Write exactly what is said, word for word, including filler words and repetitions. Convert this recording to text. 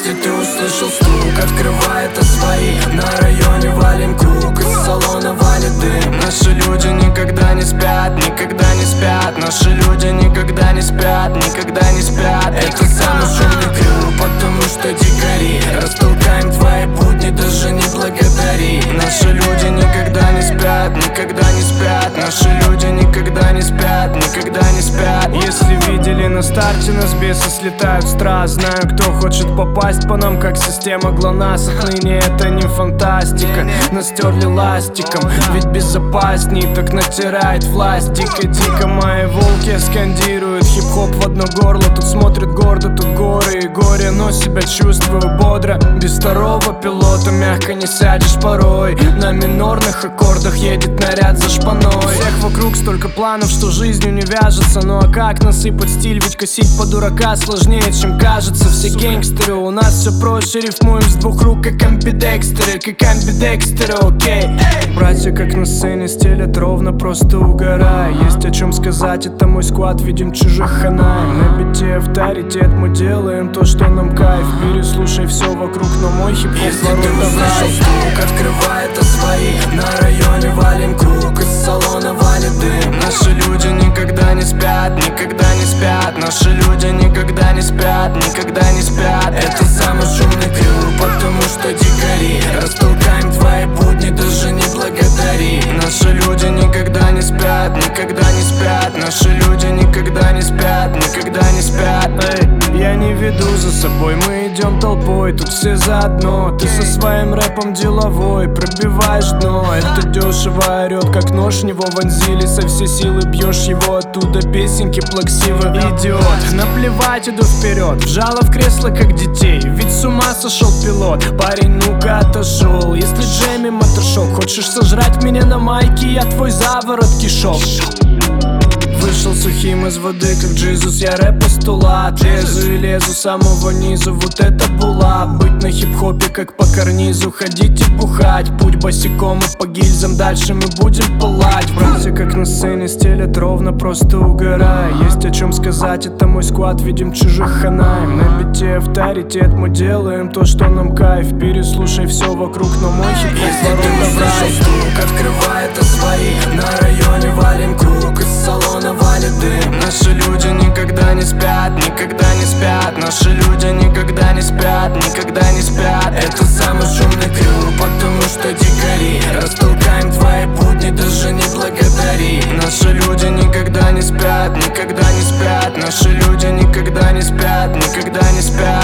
Если ты услышал стук, открывай, это свои. На районе валим круг, из салона валит дым. Наши люди никогда не спят, никогда не спят. Наши люди никогда не спят, никогда не спят. Это самый шумный крюк, потому что дикари. Растолкаем твои будни, даже не благодари. Наши люди никогда не спят, никогда не спят. Наши люди никогда не спят, никогда не спят. Если видели на старте, нас бесы слетают с трасс. Знаю, кто хочет попасть по нам, как система ГЛОНАСС. Отныне это не фантастика, нас стерли ластиком. Ведь безопасней так натирает власть. Дико-дико мои волки скандируют хип-хоп в одно горло. Тут смотрят гордо, тут горы и горе, но себя чувствую бодро. Без второго пилота мягко не сядешь порой. На минорных аккордах едет наряд за шпаной. У всех вокруг столько планов, что жизнью не вяжется. Ну а как насыпать стиль, ведь косить по дурака сложнее, чем кажется. Все гангстеры, у нас все проще, рифмуем с двух рук, как амбидекстеры, как амбидекстеры, окей. Братья, как на сцене, стелят ровно, просто угорай. Есть о чем сказать, это мой сквад, видим чужих ханаем. На бите авторитет, мы делаем то, что нам кайф. Переслушай все вокруг, но мой хип-хоп Если ты услышал стук, открывай, это свои. На районе валим круг, из салона валит дым. Наши люди никогда не спят, никогда не спят. Наши люди никогда не спят, никогда не спят. Это самый шумный крюк, потому что дикари. Растолкаем твои будни, даже не благодари. Наши люди никогда не спят, никогда не спят. Наши люди никогда не спят, никогда не спят. Эй, я не веду за собой, мы идем толпой, тут все заодно. Ты со своим рэпом деловой, пробиваешь дно. Это дешево орет, как нож в него вонзили. Со всей силы бьешь его оттуда, песенки плаксивы. Идиот, наплевать, иду вперед. Вжало в кресло, как детей, ведь с ума сошел пилот. Парень, ну-ка отошел, если Джемми мотошок. Хочешь сожрать меня на майке, я твой заворот кишок. Вышел сухим из воды, как Джизус, я рэп-постулат. Лезу и лезу с самого низу, вот это була. Быть на хип-хопе, как по карнизу, ходить и бухать. Путь босиком и по гильзам, дальше мы будем пылать. Братья, как на сцене, стелят ровно, просто угорай. Есть о чем сказать, это мой сквад, видим чужих ханаем. На бите авторитет, мы делаем то, что нам кайф. Переслушай все вокруг, но мой хип-хоп Если ты услышал стук, открывай, это свои. На районе валим круг, из салона валит дым. Наши люди никогда не спят, никогда не спят. Наши люди никогда не спят, никогда не спят. Это самый шумный крюк, потому что дикари. Растолкаем твои будни, даже не благодари. Наши люди никогда не спят, никогда не спят. Наши люди никогда не спят, никогда не спят.